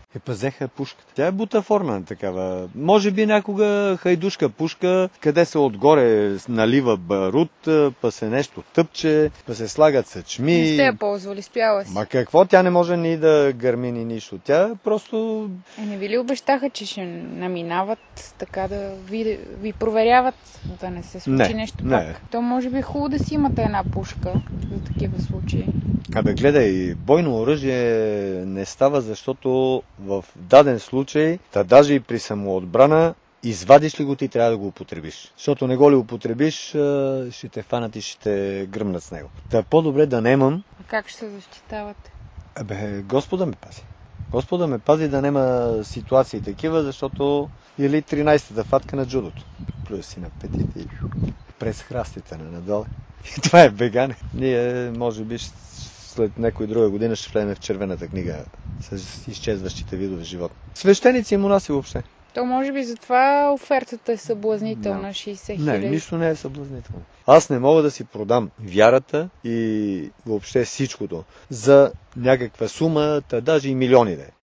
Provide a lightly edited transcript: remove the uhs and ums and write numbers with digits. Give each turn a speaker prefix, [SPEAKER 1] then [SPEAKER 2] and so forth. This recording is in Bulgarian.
[SPEAKER 1] Пазеха пушката. Тя е бутафорна такава. Може би някога хайдушка пушка, къде се отгоре налива барут, па се нещо тъпче, па се слагат съчми.
[SPEAKER 2] Не сте я ползвали, спяла си.
[SPEAKER 1] Ма какво? Тя не може ни да гърми ни нищо. Тя просто...
[SPEAKER 2] Не ви ли обещаха, че ще наминават, така да ви проверяват, да не се случи нещо пак? То може би е хубаво да си имате една пушка за такива случаи.
[SPEAKER 1] Гледай, бойно оръжие не става, защото в даден случай, даже и при самоотбрана, извадиш ли го, ти трябва да го употребиш. Защото не го ли употребиш, ще те фанат и ще те гръмнат с него. Та по-добре да немам.
[SPEAKER 2] А как ще се защитавате?
[SPEAKER 1] Господа ме пази. Господа ме пази да нема ситуации такива, защото или 13-та фатка на джудото. Плюс си на петите и през храстите надолу. И това е бегане. Ние, може би, след някоя друга година ще влезем в червената книга с изчезващите видове животни. Свещеници и монаси въобще.
[SPEAKER 2] То може би затова офертата е съблазнителна, 60 000.
[SPEAKER 1] Не, нищо не е съблазнително. Аз не мога да си продам вярата и въобще всичкото за някаква сума, даже и милиони да е.